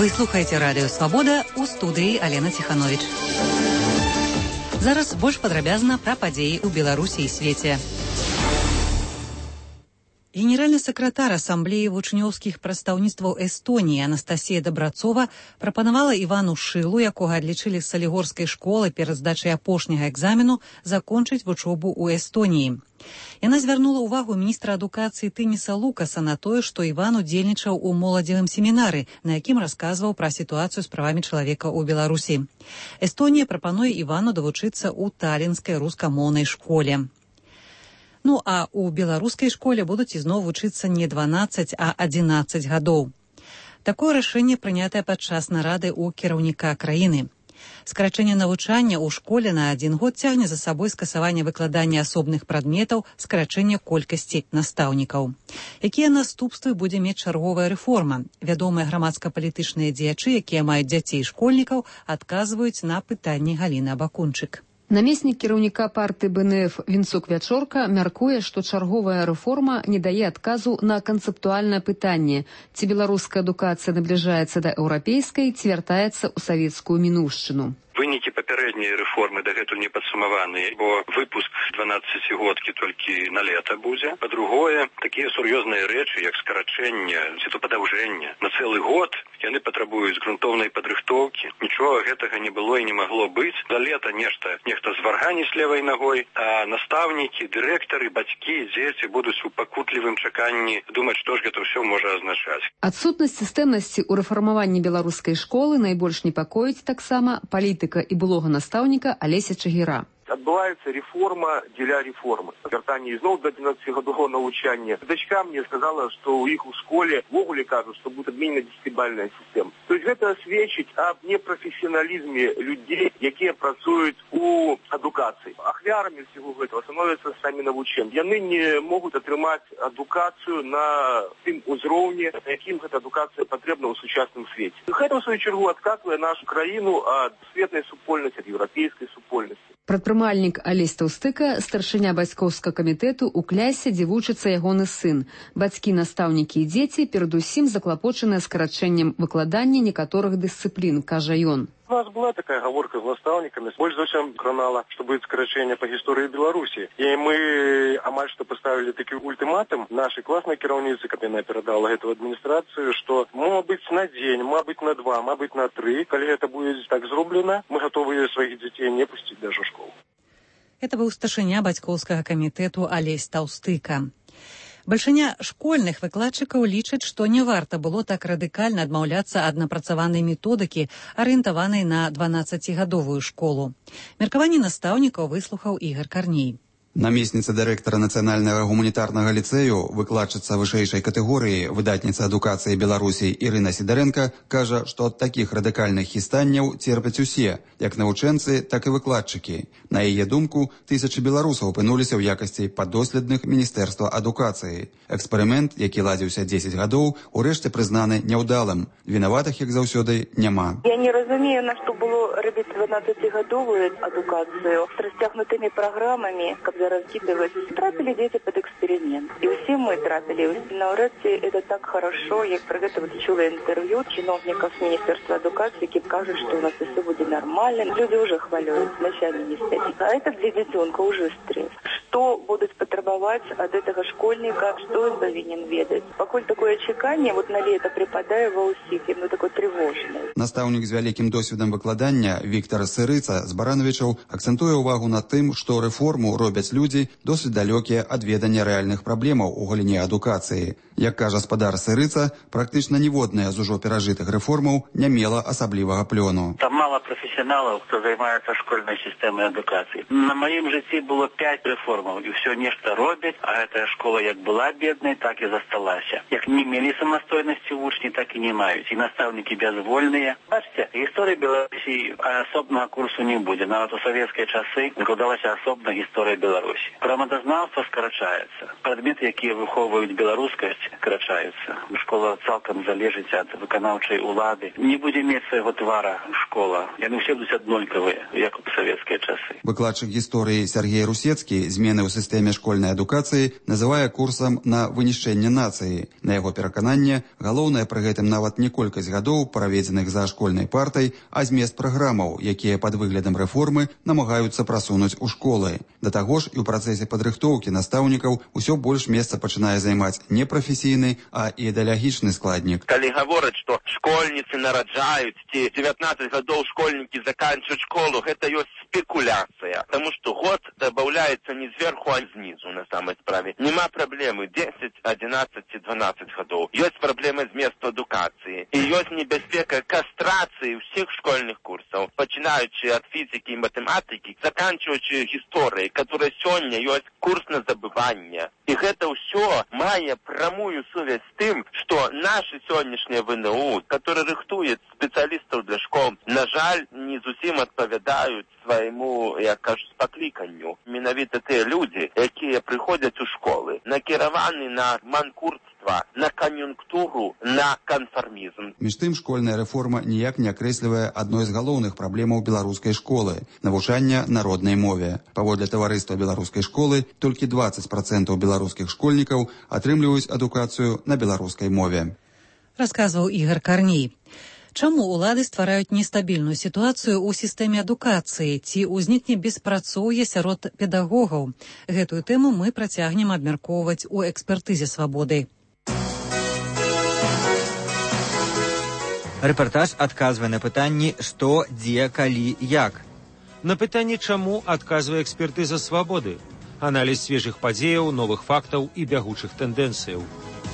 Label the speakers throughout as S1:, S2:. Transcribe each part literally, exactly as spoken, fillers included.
S1: Вы слухаеце радыё Свабода, у студыі Алена Ціхановіч. Зараз больш падрабязна пра падзеі ў Беларусі і свеце. Генеральны сакратар Асамблеі вучнёўскіх прадстаўніцтваў Эстоніі Анастасія Дабрацова прапанавала Івану Шылу, якога адлічылі з салігорскай школы перад здачай апошняга экзамену, закончыць вучобу ў Эстоніі. Яна звярнула ўвагу міністра адукацыі Тыніса Лукаса на тое, што Іван удзельнічаў у моладзевым семінары, на якім расказваў пра сітуацыю з правамі чалавека ў Беларусі. Эстонія прапануе Івану давучыцца ў талінскай рускамоўнай школе. Ну, а ў беларускай школе будуць ізноў вучыцца не дванаццаць, а адзінаццаць гадоў. Такое рашэнне прынятае падчас нарады ў кіраўніка краіны. Скарачэнне навучання ў школе на адзін год цягне за сабой скасаванне выкладання асобных прадметаў, скарачэнне колькасці настаўнікаў. Якія наступствы будзе мець чарговая рэформа? Вядомыя грамадска-палітычныя дзеячы, якія маюць дзяцей школьнікаў, адказваюць на пытанні Галіны Абакунчык.
S2: Намеснік кіраўніка партыі Бэ Эн Эф Вінцук Вячорка мяркуе, што чарговая рэформа не дае адказу на канцэптуальнае пытанне, ці беларуская адукацыя набліжаецца да еўрапейскай, ці вяртаецца ў савецкую мінуўшчыну.
S3: Вынікі папярэдняй рэформы дагэтуль не падсумаваныя, бо выпуск дванаццацігодкі толькі на лета будзе. Па-другое, такія сур'ёзныя рэчы, як скарачэнне ці то падаўжэнне на цэлы год, яны патрабуюць грунтоўнай падрыхтоўкі. Нічога гэтага не было і не магло быць. Да лета нешта нехта зварганіць левай ногой, а настаўнікі, дырэктары, бацькі, дзеці будуць у пакутлівым чаканні думаць, што ж гэта ўсё можа азначаць.
S2: Адсутнасць сістэмнасці ў рэфармаванні беларускай школы найбольш непакоіць таксама палітыка і былога настаўніка Алеся Чагіра.
S4: Адбываецца рэформа дзеля рэформы. Вяртанне ізноў да адзінаццацігадовага навучання. Дачка мне сказала, што ў іх у школе ввогуле кажуць, што будзе адменена дзесяцібальная сістэма. То есть гэта сведчыць аб непрафесіяналізме людзей, якія працуюць у адукацыі. Ахвярамі ўсяго гэтага становяцца самі навучэнцы. Яны не могуць атрымаць адукацыю на тым узроўні, на якім гэта адукацыя патрэбна ў сучасным свеце. Гэта, ў сваю чаргу, адкатвае нашу краіну ад светлай супольнасці, ад еўрапейскай супольнасці.
S2: Прадпрымальнік Алесь Таўстыка, старшыня бацькоўскага камітэту ў клясе, дзе вучыцца ягоны сын. Бацькі, настаўнікі і дзеці перадусім заклапочаныя скарачэннем выкладання некаторых дысцыплін, кажа ён.
S3: У нас была такая гаворка з настаўнікамі. Больш за ўсё кранала, што будзе скарачэнне па гісторыі Беларусі. І мы амаль што паставілі такі ультыматум нашай класнай кіраўніцы, каб яна перадала гэта ў адміністрацыю, што мабыць на дзень, мабыць на два, мабыць на тры. Калі гэта будзе так зроблена, мы гатовыя сваіх дзяцей не пусціць даже ў школу.
S1: Это быў старшыня бацькоўскага камітэту Алесь Таўстыка. Бальшыня школьных выкладчыкаў лічаць, што не варта было так радыкальна адмаўляцца ад напрацаванай методыкі, арыентаванай на дванаццацігадовую школу. Меркаванне настаўнікаў выслухаў Ігар Карней.
S5: Намесніца дырэктара нацыянальнага гуманітарнага ліцэю, выкладчыца вышэйшай катэгорыі, выдатніца адукацыі Беларусі Ірына Сідарэнка, кажа, што ад такіх радыкальных хістанняў церпяць усе, як навучэнцы, так і выкладчыкі. На яе думку, тысячы беларусаў апынуліся ў якасці падоследных Міністэрства адукацыі. Эксперымент, які ладзіўся дзесяць гадоў, урэшце прызнаны няўдалым. Вінаватых, як заўсёды, няма.
S6: Я не разумею, на што было рабіць дванаццацігадовую адукацыю з расцягнутымі праграмамі, каб раскидывать. Трапили дети под эксперимент. И все мы трапили. Навряд ли это так хорошо. Я про это вот чула интервью чиновников Министерства адукации, которые кажут, что у нас все будет нормально. Люди уже хвалят, ночами не спят. А это для детенка уже стресс. Что будут потребовать от этого школьника, что он повинен ведать. Покуль такое чекание, вот на лето припадая в усики, ну такое тревожное.
S5: Настаўнік з вялікім досведам выкладання Віктор Сырыца з Барановичаў акцэнтуе ўвагу на тым, што рэформу робяць людзі досыць далёкія ад ведання рэальных праблемаў у галіне адукацыі. Як кажа спадар Сырыца, практычна ніводная з ужо перажытых рэформаў не мела асаблівага плёну.
S7: Там мало професіяналаў, хто займаецца школьнай сістэмай адукацыі. На маім жыцці было пять рэформаў, і ўсё нешта робяць, а гэтая школа як была беднай, так і засталася. Як не мелі самастойнасці вучні, так і не маюць. І настаўнікі бязвольныя. Бачце, гісторыі Беларусі асобнага курсу не будзе. Нават у савецкія часы выкладалася асобна гісторыя Беларусі. Праматазнаўства скарачаецца. Прадметы, якія выхоўваюць беларускасць, скарачаюцца. Школа цалкам залежыць ад выканаўчай улады. Не будзе мець свайго твара школа. Яны ўсе будуць аднолькавыя, як у савецкія часы.
S5: Выкладчык гісторыі Сергей Русецкі змены змены ў сістэме школьнай адукацыі называе курсам на вынішчэнне нацыі. На яго перакананне, галоўнае пры гэтым нават не колькасць гадоў, праведзеных за школьнай партай, а змест праграмаў, якія пад выглядам рэформы намагаюцца прасунуць у школы. Да таго ж і ў працэсе падрыхтоўкі настаўнікаў усё больш месца пачынае займаць не прафесійны, а ідэалагічны складнік.
S8: Калі гавораць, што школьніцы нараджаюць, ці дзевятнаццаць гадоў школьнікі заканчваюць школу, гэта ёсць спекуляцыя, таму што год добаўляецца не зверху, а знізу, на самай справе. Нема праблемы дзесяць, адзінаццаць ці дванаццаць гадоў. Ёсць праблема зместу адукацыі. І ёсць небяспека кастрацыі ўсіх школьных курсаў, пачынаючы ад фізікі і матэматыкі, заканчваючы гісторыяй, которая сёння ёсць курс на забыванне. І гэта ўсё мае прамую сувязь з тым, што нашы сённяшнія ВНУ, которые рыхтуюць спецыялістаў для школ, на жаль, не зусім адпавядаюць свайму, як кажуць, пакліканню. Менавіта тыя людзі, якія прыходзяць у школы, накіраваны на манкуртства, на кан'юнктуру, на канфармізм.
S5: Між тым, школьная рэформа ніяк не акрэслівае адной з галоўных праблемаў беларускай школы – навучання на роднай мове. Паводле таварыства беларускай школы, толькі дваццаць працэнтаў беларускіх школьнікаў атрымліваюць адукацыю на беларускай мове.
S1: Расказваў Ігор Карней. Чаму ўлады ствараюць нестабільную сітуацыю ў сістэме адукацыі? Ці ўзнікне беспрацоўе сярод педагогаў? Гэтую тэму мы працягнем абмяркоўваць у экспертызе «Свабоды».
S9: Рэпартаж адказвае на пытанні «Што, дзе, калі, як?».
S10: На пытанне «Чаму» адказвае экспертыза «Свабоды». Аналіз свежых падзеяў, новых фактаў і бягучых тэндэнцыяў.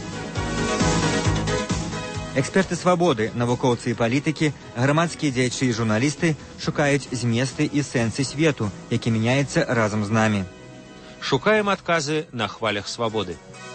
S9: Эксперты «Свабоды», навукоўцы і палітыкі, грамадскія дзеячы і журналісты шукаюць зместы і сэнсы свету, які мяняецца разам з намі.
S10: Шукаем адказы на хвалях «Свабоды».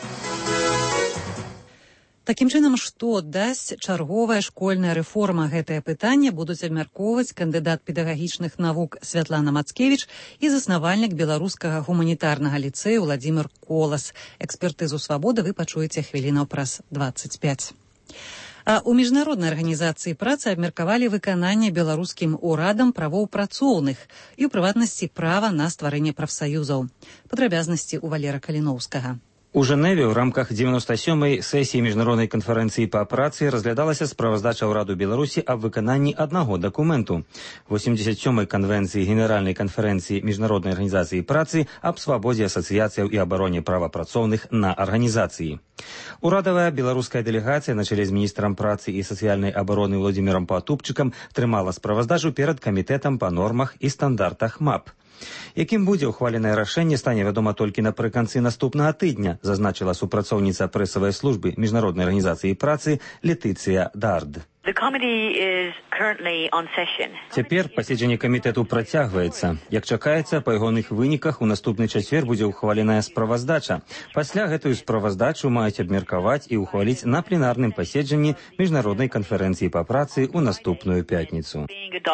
S1: Такім чынам, што дасць чарговая школьная рэформа? Гэтае пытанне будуць абмяркоўваць кандыдат педагагічных навук Святлана Мацкевіч і заснавальнік беларускага гуманітарнага ліцэю Владзімір Колас. Экспертызу «Свабоды» вы пачуеце хвілінаў праз дваццаць пяць. А ў міжнароднай арганізацыі працы абмеркавалі выкананне беларускім урадам правоў працоўных і, ў прыватнасці, права на стварэнне прафсаюзаў. Падрабязнасці ў Валера Каліноўскага.
S10: У Жэневе ў рамках дзевяноста сёмай сесіі міжнароднай канферэнцыі па працы разглядалася справаздача ўраду Беларусі аб выкананні аднаго дакументу – восемьдесят сёмай канвенцыі Генеральнай канферэнцыі міжнароднай арганізацыі працы аб свабодзе асацыяцыяў і абароне права працоўных на арганізацыі. Урадавая беларуская дэлегацыя на чале з міністрам працы і сацыяльнай абароны Владзімірам Патупчыкам трымала справаздачу перад камітэтам па нормах і стандартах МАП. Якім будзе ўхваленае рашэнне, стане вядома толькі напрыканцы наступнага тыдня, зазначыла супрацоўніца прэсавай службы міжнароднай арганізацыі працы Летыцыя Дард. Цяпер паседжанне камітэту працягваецца. Як чакаецца, па ягоных выніках у наступны чацвер будзе ўхваленая справаздача. Пасля гэтую справаздачу маюць абмеркаваць і ўхваліць на пленарным паседжанні міжнароднай канферэнцыі па працы ў наступную пятніцу.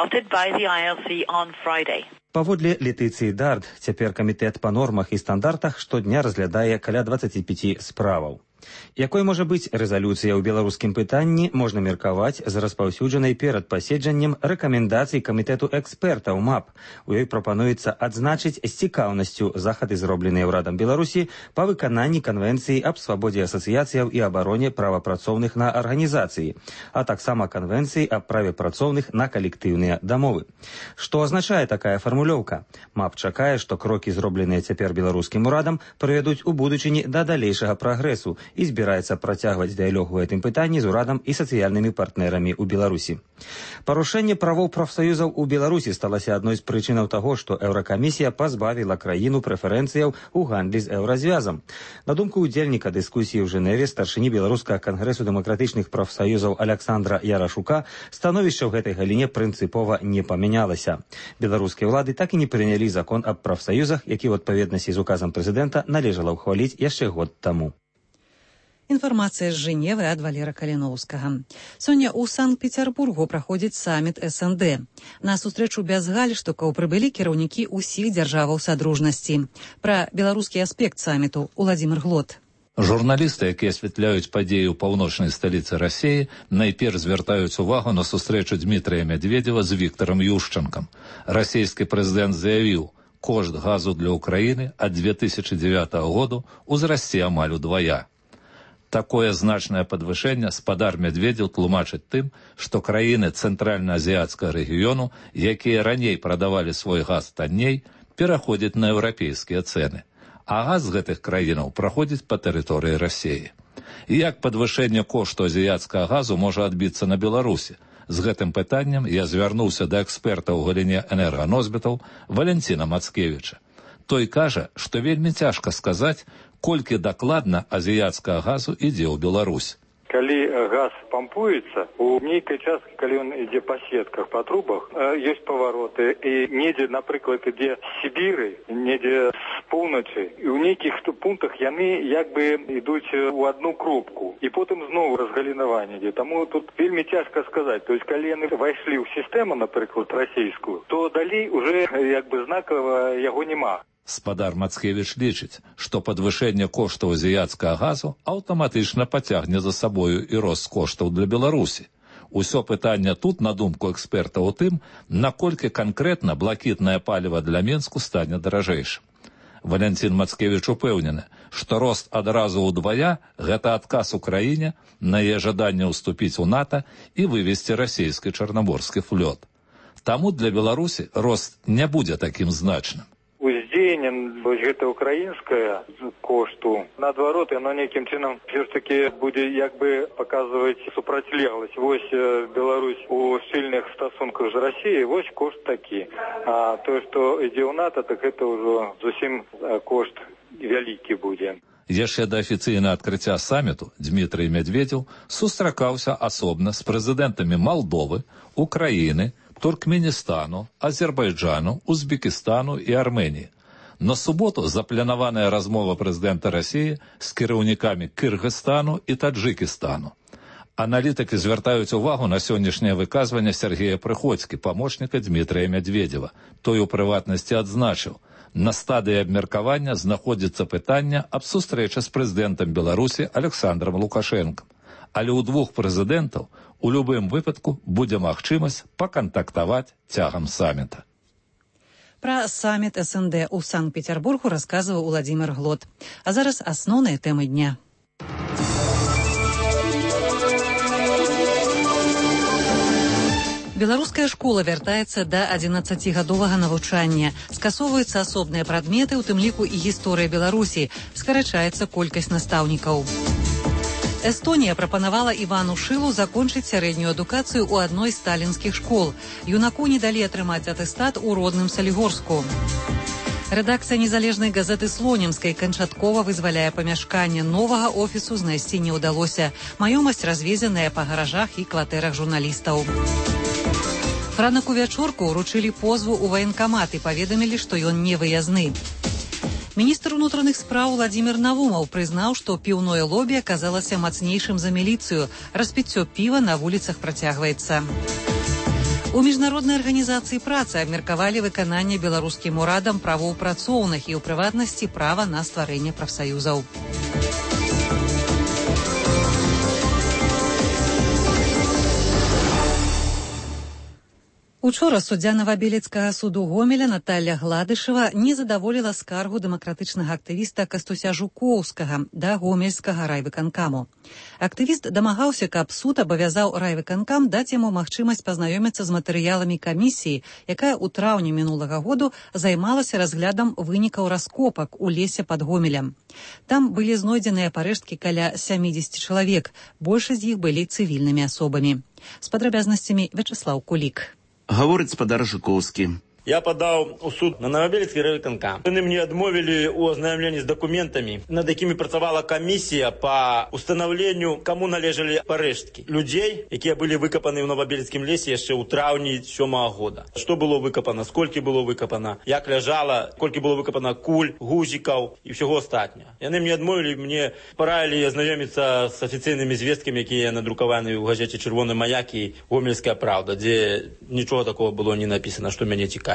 S10: Паводле Летыцыі Дард, цяпер камітэт па нормах і стандартах штодня разглядае каля дваццаці пяці справаў. Якой можа быць рэзалюцыя ў беларускім пытанні, можна меркаваць з распаўсюджанай перад паседжаннем рэкамендацый камітэту экспертаў МАП. У ёй прапануецца адзначыць з цікаўнасцю захады, зробленыя ўрадам Беларусі па выкананні канвенцыі аб свабодзе асацыяцыяў і абароне права працоўных на арганізацыі, а таксама канвенцыі аб праве працоўных на калектыўныя дамовы. Што азначае такая фармулёўка? МАП чакае, што крокі, зробленыя цяпер беларускім урадам, прывядуць у будучыні да далейшага прагрэсу і збіраецца працягваць дыялог у гэтым пытанні з урадам і сацыяльнымі партнерамі ў Беларусі. Парушэнне правоў прафсаюзаў у Беларусі сталася адной з прычынаў таго, што Еўракамісія пазбавіла краіну прэферэнцыяў у гандлі з еўразвязам. На думку ўдзельніка дыскусіі ў Жэневе, старшыні беларускага кангрэсу дэмакратычных прафсаюзаў Аляксандра Ярашука, становішча ў гэтай галіне прынцыпова не памянялася. Беларускія ўлады так і не прынялі закон аб прафсаюзах, які ў адпаведнасці з указам прэзідэнта належала ўхваліць яшчэ год таму.
S1: Інфармацыя з Жэневы ад Валера Каліноўскага. Сёння ў Санкт-Пецярбургу праходзіць саміт эс эн дэ. На сустрэчу без гальштукаў прыбылі кіраўнікі ўсіх дзяржаваў садружнасці. Пра беларускі аспект саміту Уладзімір Глот.
S11: Журналісты, якія асвятляюць падзеі ў паўночнай сталіцы Расіі, найперш звяртаюць увагу на сустрэчу Дмітрыя Мядведзева з Віктарам Юшчанкам. Расійскі прэзідэнт заявіў: кошт газу для Украины от две тысячи девятого года узрасце амаль удвая. Такое значное подвышение спадар Медведев тлумачыць тым, што краіны цэнтральна-азіяцкага рэгіёну, якія раней прадавалі свой газ танней, пераходзяць на еўрапейскія цэны, а газ з гэтых краінаў праходзіць па тэрыторыі Расіі. І як падвышэнне кошту азіяцкага газу можа адбіцца на Беларусі? З гэтым пытаннем я звярнуўся да эксперта ў галіне энерганосьбітаў Валянціна Мацкевіча. Той кажа, што вельмі цяжка сказаць, колькі дакладна азіяцкага газу ідзе ў Беларусь.
S12: Калі газ пампуецца, у нейкай часткі, калі ён ідзе па сетках, па трубах, ёсць павароты, і недзе, напрыклад, ідзе з Сібіры, недзе з поўначы, і ў нейкіх пунктах яны як бы ідуць у одну кропку, і потым зноў разгалінаванне ідзе. Таму тут вельмі цяжка сказаць. То есть, калі яны вайшлі ў сістэму, напрыклад, расійскую, то далей уже як бы знакава яго няма.
S11: Спадар Мацкевіч лічыць, што падвышэнне коштаў азіяцкага газу аўтаматычна пацягне за сабою і рост коштаў для Беларусі. Усё пытанне тут, на думку эксперта, у тым, наколькі канкрэтна блакітнае паліва для Мінску стане даражэйшым. Валянцін Мацкевіч упэўнены, што рост адразу ўдвая – гэта адказ Украіне на яе жаданне ўступіць у НАТО і вывесці расійскі чарнаморскі флот. Таму для Беларусі рост не будзе такім значным.
S12: Уздзеянне гэта украінскае кошту, наадварот, яно нейкім чынам все ж таки будзе як бы паказваць супрацьлегласць. Вось Беларусь у шчыльных стасунках з Расіяй, вось кошт такі. А тое, што ідзе ў НАТО, так гэта ўжо зусім кошт вялікі будзе.
S11: Яшчэ да афіцыйнага адкрыцця саміту Дмітрый Медведев сустракаўся асобна з прэзідэнтамі Малдовы, Украіны, Туркменістану, Азербайджану, Узбекістану і Арменіі. На суботу запланаваная размова прэзідэнта Расіі з кіраўнікамі Кыргызстану і Таджыкістану. Аналітыкі звяртаюць увагу на сённяшняе выказванне Сергея Прыходзькі, памочніка Дмітрыя Медведева. Той у прыватнасці адзначыў, на стадыі абмеркавання знаходзіцца пытанне аб сустрэчы з прэзідэнтам Беларусі Александром Лукашэнкам. Але ў двух прэзідэнтаў у любым выпадку будзе магчымасць пакантактаваць цягам саміта.
S1: Пра саміт эс эн дэ ў Санкт-Петербургу расказваў Уладзімір Глот. А зараз асноўныя тэмы дня. Беларуская школа вяртаецца да адзінаццацігадовага навучання. Скасоўваюцца асобныя прадметы, у тым ліку і гісторыя Беларусі. Скарачаецца колькасць настаўнікаў. Эстонія прапанавала Івану Шылу закончыць сярэднюю адукацыю ў адной з сталінскіх школ. Юнаку не далі атрымаць атэстат у родным Салігорску. Рэдакцыя незалежнай газеты Слонімскай канчаткова вызваляе памяшканне новага офісу знайсці не ўдалося. Маёмасць развезеная па гаражах і кватэрах журналістаў. Франаку Вячорку ўручылі позву ў ваенкамат і паведамілі, што ён не выязны. Міністр унутраных спраў Владзімір Навумаў прызнаў, што піўное лобі аказалася мацнейшым за міліцыю. Распіццё піва на вуліцах працягваецца. У міжнароднай арганізацыі працы абмеркавалі выкананне беларускім урадам правоў працоўных і, ў прыватнасці, права на стварэнне прафсаюзаў. Учора суддзя Новабелецкага суду Гомеля Наталля Гладышева не задаволіла скаргу дэмакратычнага актывіста Кастуся Жукоўскага да гомельскага райвыканкаму. Актывіст дамагаўся, каб суд абавязаў райвыканкам даць яму магчымасць пазнаёміцца з матэрыяламі камісіі, якая ў траўні мінулага году займалася разглядам вынікаў раскопак у лесе пад Гомелем. Там былі знойдзеныя парэшткі каля сямідзесяці чалавек, большасць з іх былі цывільнымі асобамі. З падрабязнасцямі Вячеслаў Кулік.
S13: Гаворыць спадар Жукоўскі.
S14: Я подаў у суд на Новабелецкі райвыканкам. Яны мне адмовілі ў азнаямленні з дакументамі, над якімі працавала камісія па устанаўленню, каму належалі парэшткі людзей, якія былі выкапаны ў Новабелецкім лесе яшчэ ў траўні сёмага года. Што было выкапана, сколькі было выкапана, як ляжала, колькі было выкапана куль, гузікаў і ўсяго астатняга. Яны мне адмовілі, мне параілі азнаёміцца з афіцыйнымі звесткамі, якія надрукаваны ў газеце «Чырвоны маяк» і «Гомельская правда», дзе нічога такого было не напісана, што мяне цікавіць.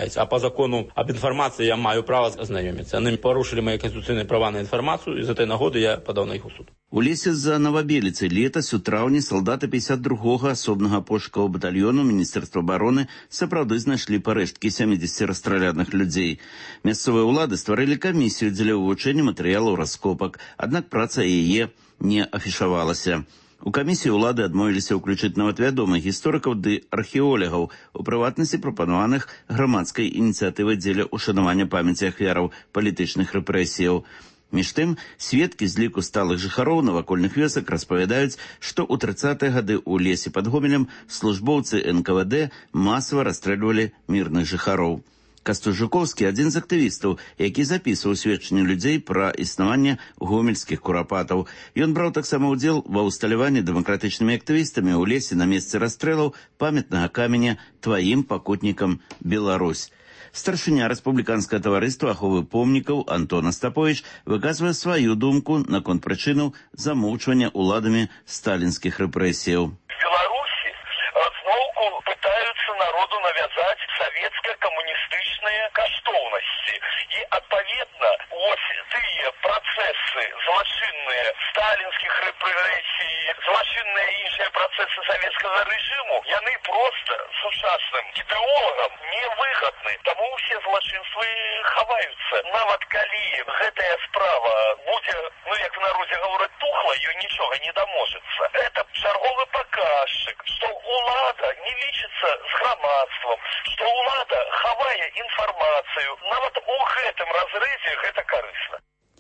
S14: ознайомляюсь. А по закону об информации я маю право ознайомиться. Они порушили мои конституционные права на информацию, из этой нагоды я подал на их в суд.
S13: У лесе за Новобеліцай летась у траўні салдаты пятьдесят другога асобнага пошукавага батальёну Міністэрства абароны сапраўды знайшлі парэшткі сямідзесяці расстраляных людзей. Мясцовыя ўлады стварылі камісію дзеля вывучэння матэрыялаў раскопак, аднак праца яе не афішавалася. У камісіі ўлады адмовіліся ўключыць нават вядомых гісторыкаў ды археолягаў, у прыватнасці прапанаваных грамадскай ініцыятывай дзеля ушанавання памяці ахвяраў палітычных рэпрэсіяў. Між тым, сведкі з ліку сталых жыхароў навакольных вёсак распавядаюць, што ў трыццатыя гады ў лесе пад Гомелем службоўцы эн ка вэ дэ масава расстрэльвалі мірных жыхароў. Кастусь Жуковскі – адзін з актывістаў, які запісваў сведчанні людзей пра існаванне гомельскіх курапатаў. Ён браў таксама ўдзел ва ўсталяванні дэмакратычнымі актывістамі ў лесе на месцы расстрэлаў памятнага каменя «Тваім пакутнікам Беларусь». Старшыня рэспубліканскага таварыства аховы помнікаў Антон Астаповіч выказвае сваю думку наконт прычынаў замоўчвання ўладамі сталінскіх рэпрэсіяў.
S15: Беларуси зноўку пытаются народу навязать советско-коммунистычные каштоўнасці. И, отповедно, вот тыя процессы злочинные сталинских репрессий, злочинные іншыя процессы советского режиму, яны просто сучасным ідэолагам невыгодны. Тому все злочинствы хаваюцца. Нават калі гэтая справа будзе, ну як в народе говорят, тухла, ее ничего не доможется. Это чарговый показчик, что улада не лічыцца с грамадством, что улада хавае информацию. Нават у гэтым разрэзе гэта карысна.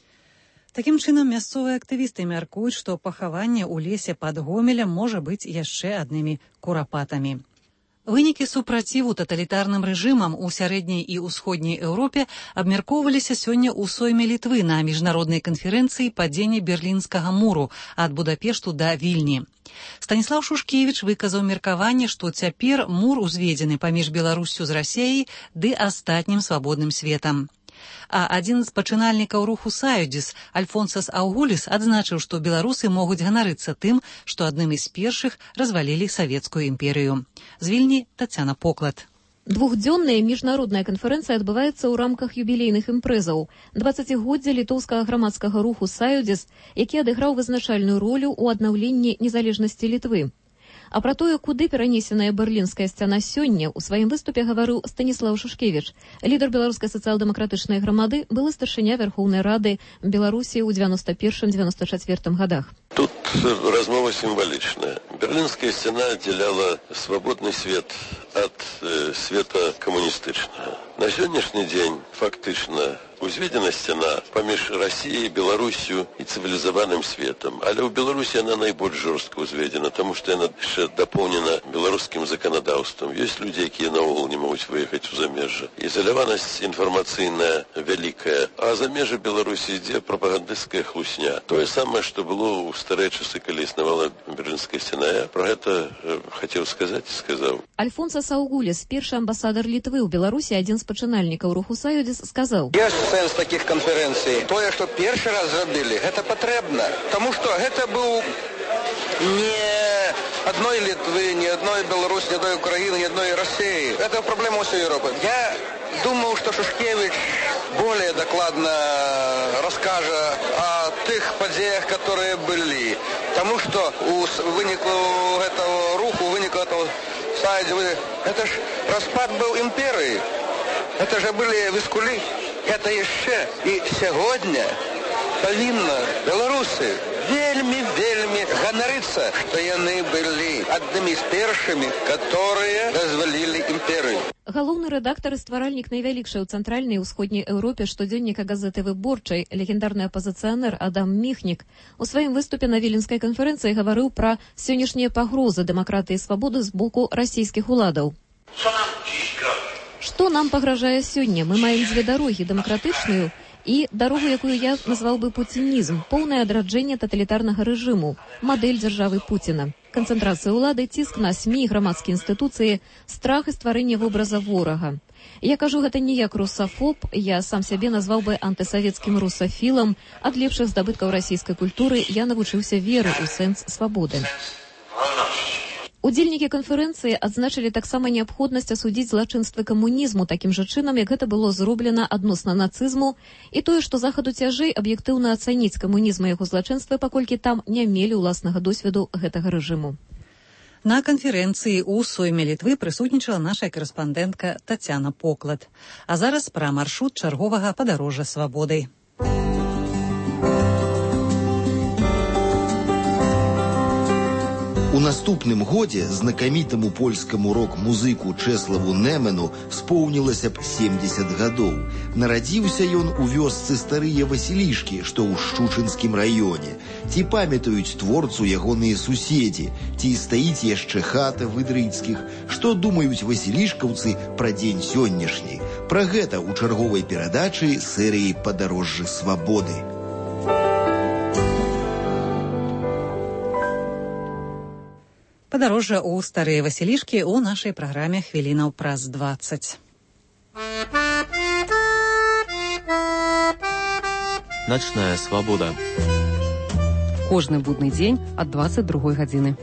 S1: Такім чынам, мясцовыя актывісты мяркуюць, што пахаванне ў лесе пад Гомелем можа быць яшчэ аднымі курапатамі. Вынікі супраціву таталітарным рэжымам у сярэдняй і ўсходняй Еўропе абмяркоўваліся сёння ў сойме Літвы на міжнароднай канферэнцыі падзення Берлінскага муру ад Будапешту да Вільні. Станіслаў Шушкевіч выказаў меркаванне, што цяпер мур узведзены паміж Беларуссю з Расіяй ды астатнім свабодным светам. А адзін з пачынальнікаў руху «Саюдзіс» Альфонсас Аўгуліс адзначыў, што беларусы могуць ганарыцца тым, што адным з першых развалілі савецкую імперыю. З Вільні Тацяна Поклад.
S2: Двухдзённая міжнародная канферэнцыя адбываецца ў рамках юбілейных імпрэзаў. дваццацігоддзя літоўскага грамадскага руху «Саюдзіс», які адыграў вызначальную ролю ў аднаўленні незалежнасці Літвы. А пра тое, куды перанесеная берлінская сцяна сёння, у сваім выступе гаварыў Станіслаў Шушкевіч. Лідар беларускай сацыял-дэмакратычнай грамады, былы старшыня Верхоўнай Рады Беларусі ў девяносто первом девяносто четвёртом годах.
S16: Тут размова символичная. Берлинская стена отделяла свободный свет от э, света коммунистичного. На сегодняшний день фактично узведена стена паміж Россией, Беларусью и цивилизованным светом. Але у Беларуси она наибольш жорстко узведена, потому что она еще дополнена белорусским законодавством. Есть люди, которые наогул не могут выехать в замежжа. Изолированность информационная великая. А замежжа Беларуси идет пропагандистская хлусня. То же самое, что было у старые часы, когда існавала Берлинская стена. Я про это э, хотел сказать и сказал.
S2: Альфонсас Аўгуліс, першы амбасадар Літвы ў Беларусі, адзін з пачынальнікаў руху «Саюдзіс», сказаў:
S17: Ёсць сэнс такіх канферэнцый. Тое, што першы раз зрабілі, гэта патрэбна. Таму што гэта быў не одной Литвы, ни одной Беларуси, ни одной Украины, ни одной России. Это проблема всей Европы. Я думаю, что Шушкевич более докладно расскажет о тех подеях, которые были. Потому что у выникло этого руху, выникло этого Саюдза, это ж распад был империи. Это же были вискули. Это еще и сегодня повинно белорусы вельми-вельми ганарыцца, что яны были одними из першими, которые развалили империю.
S2: Галоўны рэдактар і стваральнік найвялікшай у цэнтральнай і ўсходняй Еўропе штодзённіка газеты «Выборчай», легендарны апазіцыянер Адам Міхнік, у сваім выступе на Віленскай канферэнцыі гаварыў пра сённяшнія пагрозы дэмакратыі і свабоды з боку расійскіх уладаў. Што нам пагражае сёння? Мы маем дзве дарогі: дэмакратычную і дарогу, якую я назваў бы пуцінізм, поўнае адраджэнне таталітарнага рэжыму, мадэль дзяржавы Пуціна. Канцэнтрацыя ўлады, ціск на СМІ, грамадскія інстытуцыі, страх і стварэнне вобраза ворага. Я кажу гэта не як русафоб, я сам сябе назваў бы антысавецкім русафілам. Ад лепшых здабыткаў расійскай культуры я навучыўся веры ў сэнс свабоды.
S18: Удзельнікі канферэнцыі адзначылі таксама неабходнасць асудзіць злачынствы камунізму такім жа чынам, як гэта было зроблена адносна нацызму, і тое, што захаду цяжэй аб'ектыўна ацаніць камунізм і яго злачынствы, паколькі там не мелі ўласнага досведу гэтага рэжыму.
S1: На канферэнцыі ў Сойме Літвы прысутнічала наша карэспандэнтка Тацяна Поклад. А зараз пра маршрут чарговага падарожжа свабодай.
S19: У наступным годзе знакамітаму польскаму рок-музыку Чэславу Немену споўнілася б семдзесят гадоў. Нарадзіўся ён у вёсцы Старыя Васілішкі, што ў Шчучынскім раёне. Ці памятаюць творцу ягоныя суседзі, ці стаіць яшчэ хата выдрыцкіх, што думаюць васілішкаўцы пра дзень сённяшні. Пра гэта ў чарговай перадачы серыі «Падарожжы свабоды».
S1: Падарожжа ў Старыя Васілішкі ў нашай праграме хвілінаў праз дваццаць.
S20: Начная свабода.
S2: Кожны будны дзень ад дваццаць другой гадзіны.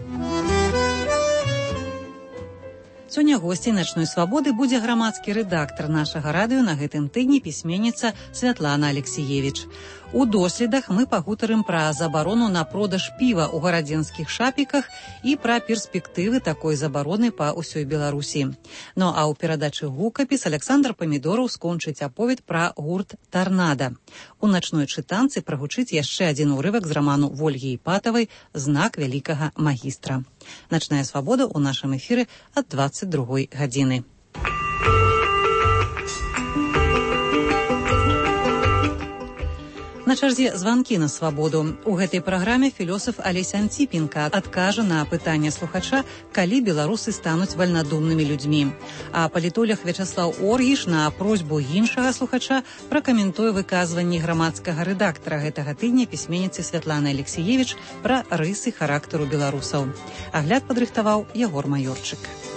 S1: Сёння госцей начной свабоды будзе грамадскі рэдактар нашага радыё на гэтым тыдні пісьменніца Святлана Алексіевіч. У доследах мы пагутарым пра забарону на продаж піва ў гарадзенскіх шапіках і пра перспектывы такой забароны па ўсёй Беларусі. Ну а ў перадачы «Гукапіс» Александр Памідораў скончыць аповед пра гурт «Тарнада». У начной чытанцы прагучыць яшчэ адзін урывак з раману Вольгі Іпатавай «Знак вялікага магістра». Начная свабода ў нашым эфіры ад дваццаць другой гадзіны. На чарзе званкі на свабоду. У гэтай праграме філёсаф Алесь Анціпенка адкажа на пытанне слухача, калі беларусы стануць вальнадумнымі людзьмі. А палітолог Вячаслаў Оргіш на просьбу іншага слухача пракаментуе выказванні грамадскага рэдактара гэтага тыдня пісьменніцы Святланы Алексіевіч пра рысы характару беларусаў. Агляд падрыхтаваў Ягор Маёрчык.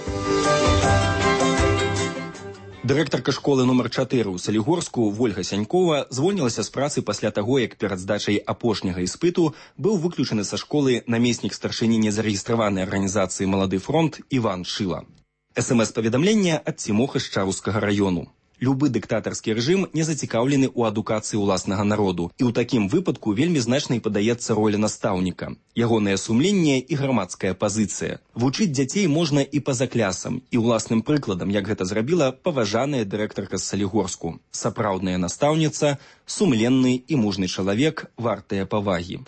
S21: Дырэктарка школы нумар чатыры ў Салігорску Вольга Сянькова звольнілася з працы пасля таго, як перад здачай апошняга іспыту быў выключаны са школы намеснік старшыні незарэгістраванай арганізацыі «Малады фронт» Іван Шыла. эс эм эс-паведамленне ад Цімоха з Чарускага раёну. Любы дыктатарскі рэжым не зацікаўлены ў адукацыі ўласнага народу, і ў такім выпадку вельмі значнай падаецца роля настаўніка, ягонае сумленне і грамадская пазіцыя. Вучыць дзяцей можна і па-за клясам, і ўласным прыкладам, як гэта зрабіла паважаная дырэктарка з Салігорску. Сапраўдная настаўніца, сумленны і мужны чалавек, вартыя павагі.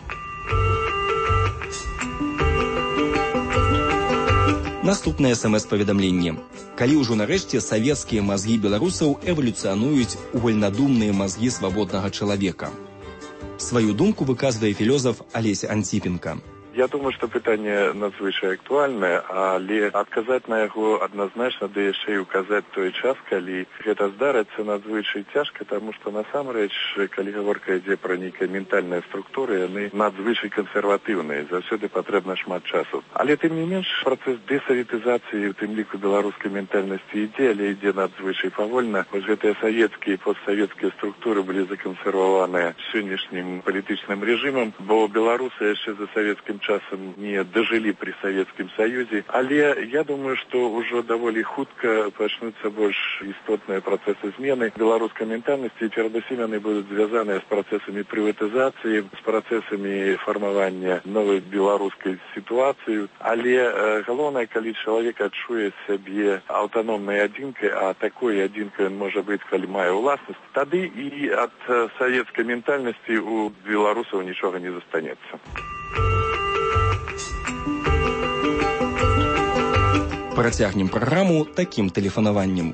S21: Наступнае эс эм эс-паведамленне. Калі ўжо нарэшце савецкія мазгі беларусаў эвалюцыянуюць у вольнадумныя мазгі свабоднага чалавека. Сваю думку выказвае філёзаф Алесь Анціпенка.
S12: Я думаю, што пытанне надзвычай актуальнае, але адказаць на яго адназначна, ды яшчэ і указаць той час, калі гэта здарыцца, надзвычай цяжка, таму што насамрэч, калі гаворка ідзе пра нейкія ментальныя структуры, яны надзвычай кансерватыўныя, заўсёды патрэбна шмат часу. Але тым не менш, працэс дэсаветызацыі, у тым ліку беларускай ментальнасці ідзе, але ідзе надзвычай павольна. Вось гэтыя савецкія і постсавецкія структуры былі закансерваваныя сённяшнім палітычным рэжымам, бо беларусы яшчэ за савецкім часам не дажылі при Савецкім Саюзе, але я думаю, што ўжо даволі хутка пачнуцца больш істотныя працэсы змены беларускай ментальнасці, і перадусім яны будуць звязаныя з працэсамі прыватызацыі, з працэсамі фармавання новай беларускай сітуацыі. Але э, галоўнае, калі чалавек адчуе сябе аўтаномнай адзінкай, а такой адзінкай ён можа быць, калі мае ўласнасць, тады і ад э, савецкай ментальнасці у беларусаў нічога не застанецца.
S21: Працягнем праграму такім тэлефанаваннем.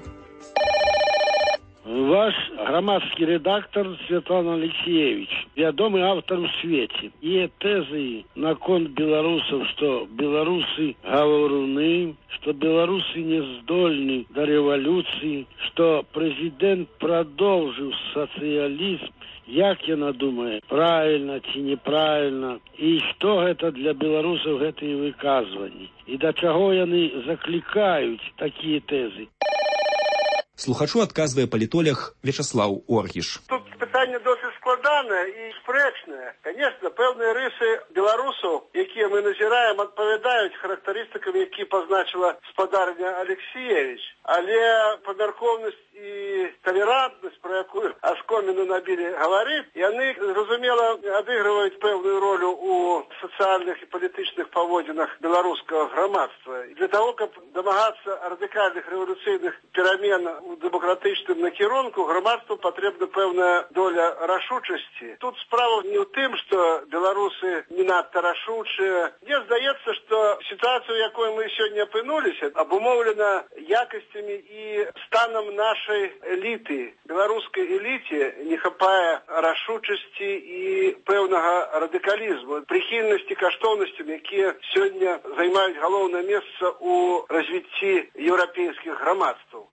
S22: Ваш грамадскі рэдактар Святлана Алексіевіч, вядомы аўтар у свеце. Є тэзы наконт беларусаў, што беларусы гаваруны, што беларусы не здольны да рэвалюцыі, што прэзідэнт прадоўжыў сацыялізм. Як яна думае, правільна ці неправільна, і што гэта для беларусаў гэтыя выказванні, і да чаго яны заклікаюць такія тэзы?
S21: Слухачу адказвае палітолог Вячаслаў Оргіш.
S23: Тут пытанне досыць
S3: складанае і спрэчнае. Конечно, пэўныя рысы беларусаў, якія мы назіраем, адпавядаюць характарыстыкам, які пазначила спадарня Алексеевич. Але памяркоўнасць і толерантнасць, про якую аскоміну набілі гаварыць, яны, зразумела, адыгрываюць пэўную ролю у сацыяльных і палітычных паводзінах беларускага грамадства. І для того, каб дамагацца радыкальных рэвалюцыйных перамен у дэмакратычным накірунку, грамадству патрэбна пэўная доля рашучасці. Тут справа не ў тым, што беларусы не надта рашучыя. Мне здаецца, што сітуацыя, у якой мы сёння апынуліся, абумоўлена якасцямі і станам нашай эліты. Беларускай эліце не хапае рашучасці і пэўнага радыкалізму, прыхільнасці каштоўнасцям, якія сёння займаюць галоўнае месца ў развіцці еўрапейскіх грамадстваў.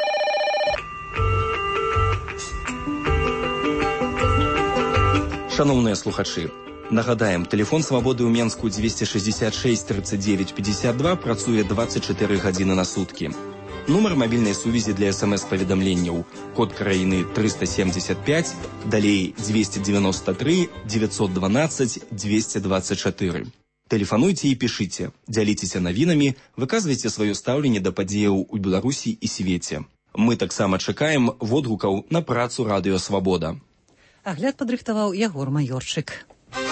S21: Шановныя слухачы, нагадаем, тэлефон свабоды ў Менску двести шестьдесят шесть тридцать девять пятьдесят два працуе двадцать четыре гадзіны на суткі. Нумар мабільнай сувязі для смс-паведамленняў, код краіны триста семьдесят пять, далей двести девяносто три девятьсот двенадцать двести двадцать четыре. Тэлефануйце і пішыце, дзяліцеся навінамі, выказвайце сваё стаўленне да падзеяў у Беларусі і свеце. Мы таксама чакаем водгукаў на працу Радыё Свабода.
S1: Агляд падрыхтаваў Ягор Маёрчык.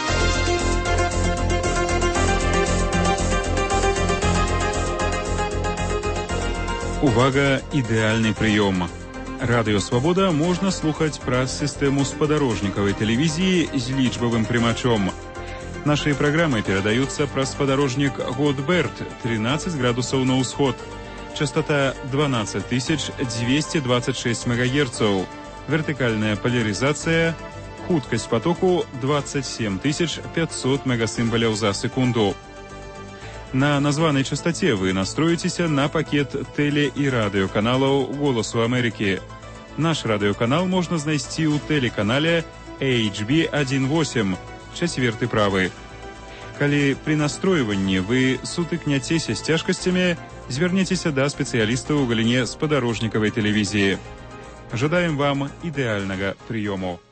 S4: Увага, ідэальны прыём. Радыё Свабода можна слухаць праз сістэму спадарожнікавай тэлевізіі з лічбавым прымачом. Наши праграмы перадаюцца праз спадарожнік Годберт, тринадцать градусаў на ўсход. Частота двенадцать тысяч двести двадцать шесть мегагерцаў. Вертыкальная поляризация, хуткасць потоку двадцать семь тысяч пятьсот мегасімваляў за секунду. На названай частоте вы настроіцеся на пакет тэле- і радыёканалаў «Голасу Амерыкі». Наш радыёканал можна знайсці ў тэлеканале эйч би один восемь, чацверты правы. Калі пры настройванні вы сутыкняцеся з цяжкасцямі, звярніцеся да спецыялістаў у галіне спадарожнікавай тэлевізіі. Жадаем вам ідэальнага прыёму.